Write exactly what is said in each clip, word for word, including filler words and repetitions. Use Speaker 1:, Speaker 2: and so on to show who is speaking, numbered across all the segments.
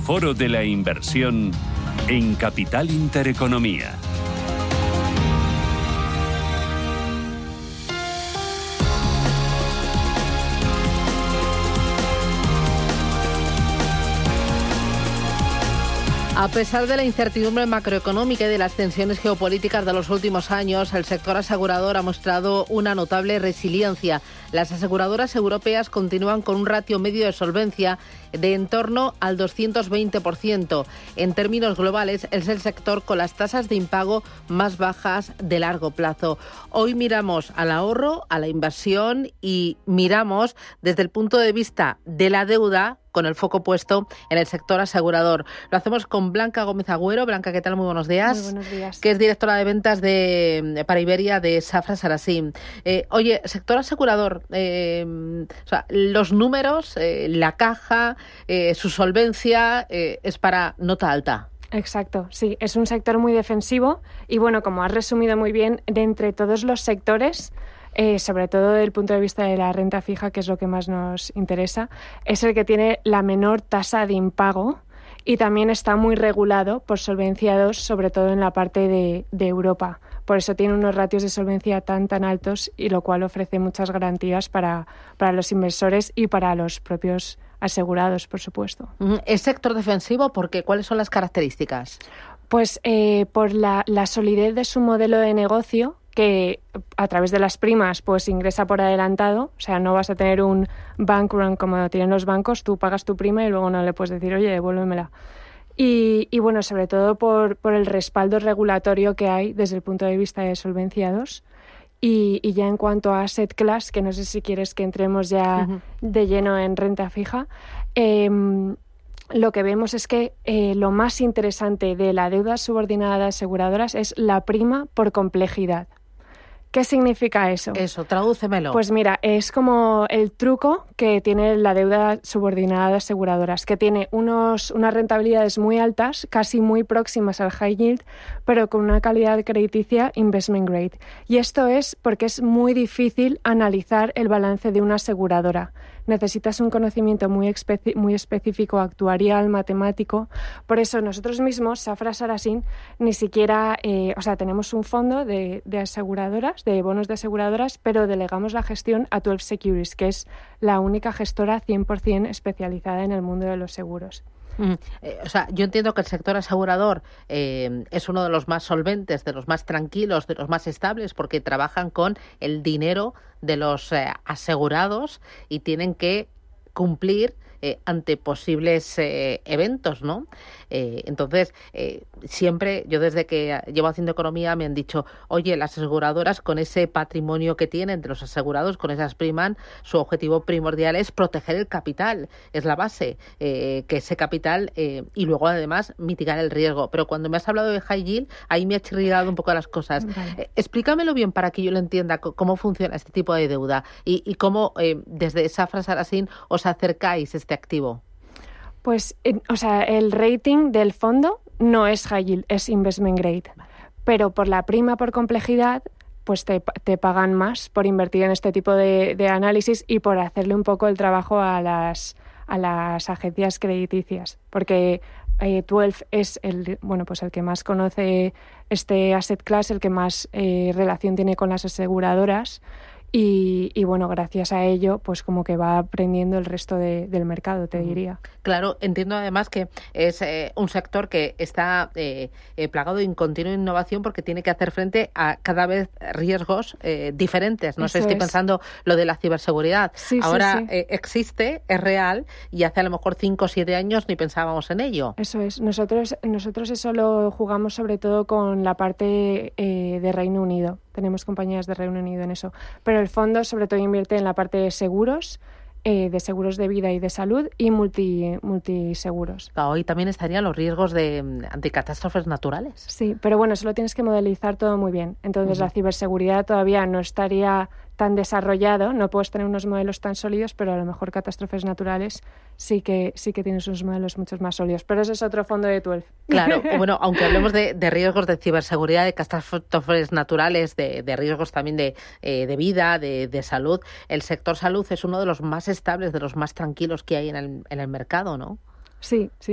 Speaker 1: Foro de la Inversión en Capital Intereconomía.
Speaker 2: A pesar de la incertidumbre macroeconómica y de las tensiones geopolíticas de los últimos años, el sector asegurador ha mostrado una notable resiliencia. Las aseguradoras europeas continúan con un ratio medio de solvencia de en torno al doscientos veinte por ciento. En términos globales, es el sector con las tasas de impago más bajas de largo plazo. Hoy miramos al ahorro, a la inversión y miramos desde el punto de vista de la deuda, con el foco puesto en el sector asegurador. Lo hacemos con Blanca Gómez Agüero. Blanca, ¿qué tal? Muy buenos días.
Speaker 3: Muy buenos días.
Speaker 2: Que es directora de ventas de para Iberia de Safra Sarasin. Eh, oye, sector asegurador, eh, o sea, los números, eh, la caja, eh, su solvencia eh, es para nota alta.
Speaker 3: Exacto, sí, es un sector muy defensivo y bueno, como has resumido muy bien, de entre todos los sectores, Eh, sobre todo desde el punto de vista de la renta fija, que es lo que más nos interesa, es el que tiene la menor tasa de impago y también está muy regulado por Solvencia dos, sobre todo en la parte de, de Europa. Por eso tiene unos ratios de solvencia tan tan altos y lo cual ofrece muchas garantías para, para los inversores y para los propios asegurados, por supuesto.
Speaker 2: ¿Es sector defensivo? Porque ¿cuáles son las características?
Speaker 3: Pues eh, por la, la solidez de su modelo de negocio, que a través de las primas pues ingresa por adelantado, o sea, no vas a tener un bank run como tienen los bancos, tú pagas tu prima y luego no le puedes decir, oye, devuélvemela. Y, y bueno, sobre todo por, por el respaldo regulatorio que hay desde el punto de vista de Solvencia dos. Y, y ya en cuanto a asset class, que no sé si quieres que entremos ya uh-huh. de lleno en renta fija, eh, lo que vemos es que eh, lo más interesante de la deuda subordinada de aseguradoras es la prima por complejidad. ¿Qué significa eso?
Speaker 2: Eso, tradúcemelo.
Speaker 3: Pues mira, es como el truco que tiene la deuda subordinada de aseguradoras, que tiene unos, unas rentabilidades muy altas, casi muy próximas al high yield, pero con una calidad crediticia investment grade. Y esto es porque es muy difícil analizar el balance de una aseguradora. Necesitas un conocimiento muy, especi- muy específico, actuarial, matemático. Por eso nosotros mismos, Safra Sarasin, ni siquiera, eh, o sea, tenemos un fondo de, de aseguradoras, de bonos de aseguradoras, pero delegamos la gestión a twelve Securities, que es la única gestora cien por ciento especializada en el mundo de los seguros.
Speaker 2: Mm, eh, o sea, yo entiendo que el sector asegurador eh, es uno de los más solventes, de los más tranquilos, de los más estables, porque trabajan con el dinero de los eh, asegurados y tienen que cumplir eh, ante posibles eh, eventos, ¿no? Eh, entonces, eh, siempre, yo desde que llevo haciendo economía me han dicho, oye, las aseguradoras con ese patrimonio que tienen de los asegurados, con esas primas, su objetivo primordial es proteger el capital, es la base, eh, que ese capital eh, y luego además mitigar el riesgo. Pero cuando me has hablado de high yield, ahí me ha chirriado un poco las cosas. Vale. Eh, explícamelo bien para que yo lo entienda, c- cómo funciona este tipo de deuda y, y cómo eh, desde Safra Sarasin os acercáis a este activo.
Speaker 3: Pues, o sea, el rating del fondo no es high yield, es investment grade. Pero por la prima por complejidad, pues te, te pagan más por invertir en este tipo de, de análisis y por hacerle un poco el trabajo a las, a las agencias crediticias. Porque eh, twelve es el, bueno, pues el que más conoce este asset class, el que más eh, relación tiene con las aseguradoras. Y, y bueno, gracias a ello, pues como que va aprendiendo el resto de, del mercado, te diría.
Speaker 2: Claro, entiendo además que es eh, un sector que está eh, eh, plagado de continua innovación porque tiene que hacer frente a cada vez riesgos eh, diferentes. No Eso sé, estoy es. pensando lo de la ciberseguridad.
Speaker 3: Sí,
Speaker 2: Ahora
Speaker 3: sí, sí.
Speaker 2: Eh, existe, es real y hace a lo mejor cinco o siete años ni pensábamos en ello.
Speaker 3: Eso es. Nosotros, nosotros eso lo jugamos sobre todo con la parte eh, de Reino Unido. Tenemos compañías de Reino Unido en eso. Pero el fondo sobre todo invierte en la parte de seguros, eh, de seguros de vida y de salud y multi, multiseguros.
Speaker 2: Hoy también estarían los riesgos de ante catástrofes naturales.
Speaker 3: Sí, pero bueno, eso lo tienes que modelizar todo muy bien. Entonces uh-huh. la ciberseguridad todavía no estaría tan desarrollado, no puedes tener unos modelos tan sólidos, pero a lo mejor catástrofes naturales sí que sí que tienes unos modelos mucho más sólidos. Pero ese es otro fondo de twelve.
Speaker 2: Claro, bueno, aunque hablemos de, de riesgos de ciberseguridad, de catástrofes naturales, de, de riesgos también de, eh, de vida, de, de salud, el sector salud es uno de los más estables, de los más tranquilos que hay en el, en el mercado, ¿no?
Speaker 3: Sí, sí, sí.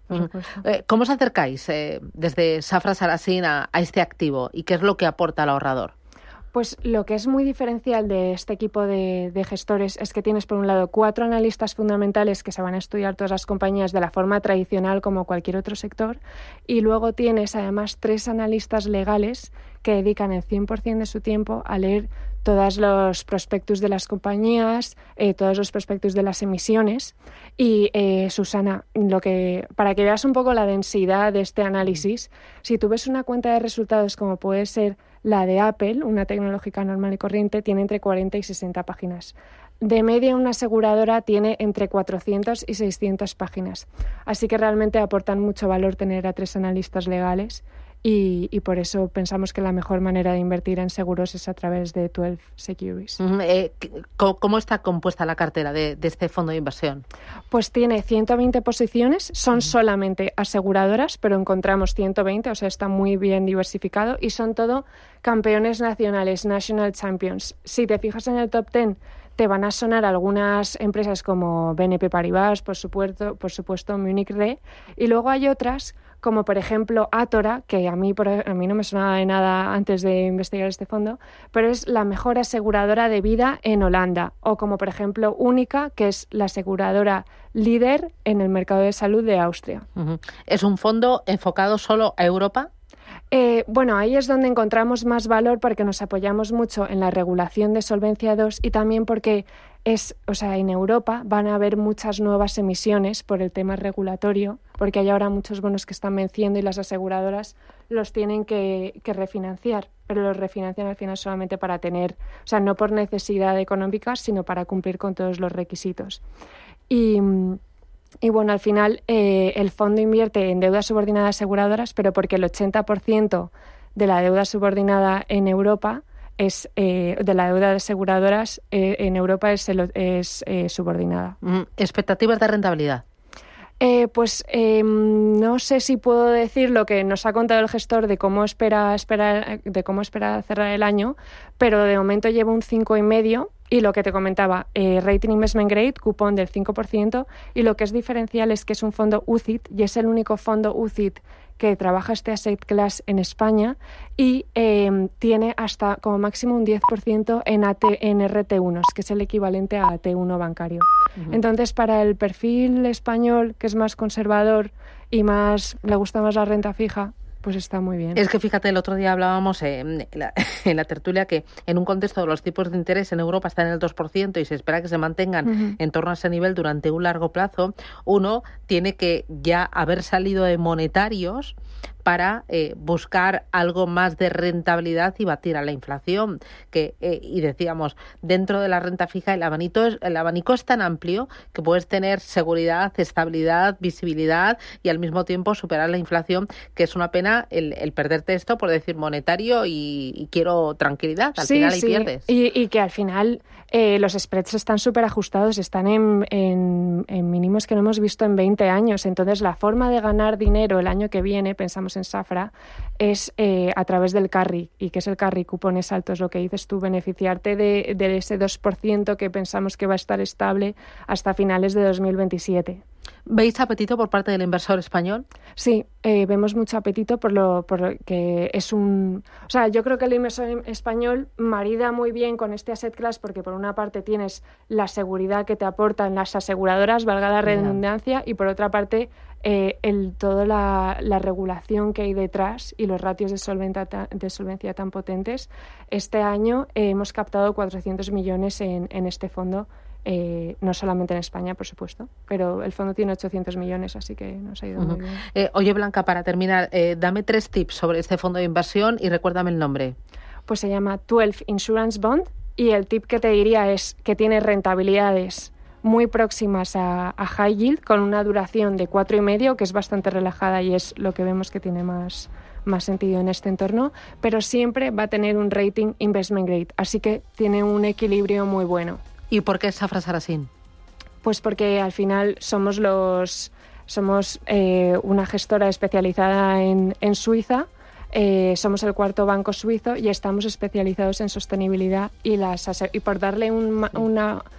Speaker 3: por supuesto.
Speaker 2: Eh, ¿Cómo os acercáis eh, desde Safra Saracen a, a este activo y qué es lo que aporta al ahorrador?
Speaker 3: Pues lo que es muy diferencial de este equipo de, de gestores es que tienes, por un lado, cuatro analistas fundamentales que se van a estudiar todas las compañías de la forma tradicional como cualquier otro sector, y luego tienes además tres analistas legales que dedican el cien por ciento de su tiempo a leer todos los prospectus de las compañías, eh, todos los prospectus de las emisiones. Y eh, Susana, lo que para que veas un poco la densidad de este análisis, si tú ves una cuenta de resultados como puede ser la de Apple, una tecnológica normal y corriente, tiene entre cuarenta y sesenta páginas. De media, una aseguradora tiene entre cuatrocientas y seiscientas páginas. Así que realmente aportan mucho valor tener a tres analistas legales. Y, y por eso pensamos que la mejor manera de invertir en seguros es a través de doce Securities.
Speaker 2: Eh, ¿Cómo está compuesta la cartera de, de este fondo de inversión?
Speaker 3: Pues tiene ciento veinte posiciones, son uh-huh. solamente aseguradoras, pero encontramos ciento veinte, o sea, está muy bien diversificado y son todo campeones nacionales, national champions. Si te fijas en el top diez, te van a sonar algunas empresas como B N P Paribas, por supuesto, por supuesto Munich Re, y luego hay otras como por ejemplo Athora, que a mí, por, a mí no me sonaba de nada antes de investigar este fondo, pero es la mejor aseguradora de vida en Holanda, o como por ejemplo Única, que es la aseguradora líder en el mercado de salud de Austria.
Speaker 2: Uh-huh. ¿Es un fondo enfocado solo a Europa?
Speaker 3: Eh, bueno, ahí es donde encontramos más valor porque nos apoyamos mucho en la regulación de Solvencia dos y también porque es, o sea, en Europa van a haber muchas nuevas emisiones por el tema regulatorio, porque hay ahora muchos bonos que están venciendo y las aseguradoras los tienen que, que refinanciar, pero los refinancian al final solamente para tener, o sea, no por necesidad económica, sino para cumplir con todos los requisitos. Y Y bueno, al final eh, el fondo invierte en deuda subordinada de aseguradoras, pero porque el ochenta por ciento de la deuda subordinada en Europa es eh, de la deuda de aseguradoras eh, en Europa es, el, es eh, subordinada.
Speaker 2: ¿Expectativas de rentabilidad?
Speaker 3: Eh, pues eh, no sé si puedo decir lo que nos ha contado el gestor de cómo espera, espera de cómo espera cerrar el año, pero de momento lleva un cinco coma cinco. Y lo que te comentaba, eh, rating investment grade, cupón del cinco por ciento, y lo que es diferencial es que es un fondo U C I T y es el único fondo U C I T que trabaja este asset class en España y eh, tiene hasta como máximo un diez por ciento en, A T, en R T uno, que es el equivalente a T uno bancario. Uh-huh. Entonces, para el perfil español, que es más conservador y más le gusta más la renta fija, pues está muy bien.
Speaker 2: Es que fíjate, el otro día hablábamos en la, en la tertulia que en un contexto de los tipos de interés en Europa están en el dos por ciento y se espera que se mantengan uh-huh. en torno a ese nivel durante un largo plazo, uno tiene que ya haber salido de monetarios para eh, buscar algo más de rentabilidad y batir a la inflación. Que eh, y decíamos, dentro de la renta fija el abanico, es, el abanico es tan amplio que puedes tener seguridad, estabilidad, visibilidad y al mismo tiempo superar la inflación, que es una pena el, el perderte esto por decir monetario y, y quiero tranquilidad. Al
Speaker 3: sí,
Speaker 2: final
Speaker 3: sí.
Speaker 2: ahí pierdes.
Speaker 3: Y, y que al final eh, los spreads están súper ajustados, están en, en, en mínimos que no hemos visto en veinte años. Entonces la forma de ganar dinero el año que viene, pensamos en Safra, es eh, a través del carry. ¿Y qué es el carry? Cupones altos, lo que dices tú, beneficiarte de, de ese dos por ciento que pensamos que va a estar estable hasta finales de dos mil veintisiete.
Speaker 2: ¿Veis apetito por parte del inversor español?
Speaker 3: Sí, eh, vemos mucho apetito por lo, por lo que es un... O sea, yo creo que el inversor español marida muy bien con este asset class porque por una parte tienes la seguridad que te aportan las aseguradoras, valga la redundancia, y por otra parte eh, el, toda la, la regulación que hay detrás y los ratios de, solventa, de solvencia tan potentes. Este año eh, hemos captado cuatrocientos millones en, en este fondo. Eh, no solamente en España, por supuesto, pero el fondo tiene ochocientos millones, así que nos ha ido uh-huh. muy bien.
Speaker 2: Eh, oye, Blanca, para terminar, eh, dame tres tips sobre este fondo de inversión y recuérdame el nombre.
Speaker 3: Pues se llama doce Insurance Bond y el tip que te diría es que tiene rentabilidades muy próximas a, a high yield con una duración de cuatro y medio, que es bastante relajada y es lo que vemos que tiene más, más sentido en este entorno, pero siempre va a tener un rating investment grade, así que tiene un equilibrio muy bueno.
Speaker 2: ¿Y por qué Safra Saracen?
Speaker 3: Pues porque al final somos los somos eh, una gestora especializada en, en Suiza, eh, somos el cuarto banco suizo y estamos especializados en sostenibilidad y las y por darle un, una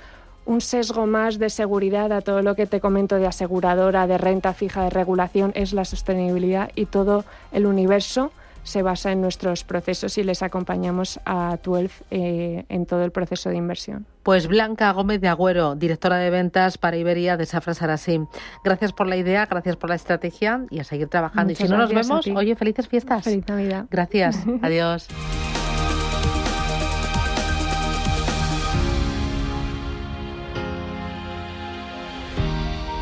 Speaker 3: un sesgo más de seguridad a todo lo que te comento de aseguradora, de renta fija, de regulación, es la sostenibilidad, y todo el universo se basa en nuestros procesos y les acompañamos a Twelve eh, en todo el proceso de inversión.
Speaker 2: Pues Blanca Gómez de Agüero, directora de ventas para Iberia de Safra Sarasim. Gracias por la idea, gracias por la estrategia y a seguir trabajando.
Speaker 3: Muchas
Speaker 2: y si no nos
Speaker 3: gracias
Speaker 2: vemos, oye, felices fiestas.
Speaker 3: Feliz Navidad.
Speaker 2: Gracias. Adiós.